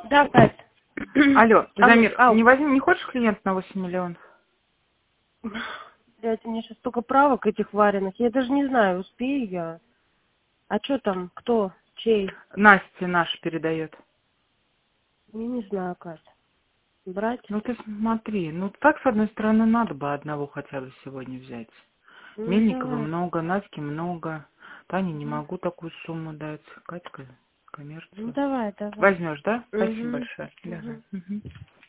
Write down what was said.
Да, Кать. Алло, Замир, Ау. не хочешь клиент на 8 миллионов? Блядь, у меня сейчас столько правок этих вареных. Я даже не знаю, успею я. А что там? Кто? Чей? Настя наша передает. Я не знаю, Кать. Брать? Ну ты смотри, ну так с одной стороны надо бы одного хотя бы сегодня взять. Ну, Мельникова давай. много, Надьки много. Тане не Угу. могу такую сумму дать. Катька Ну, коммерцию. давай, давай. Возьмешь, да? Спасибо Угу. большое. Угу. Давай. Мгм.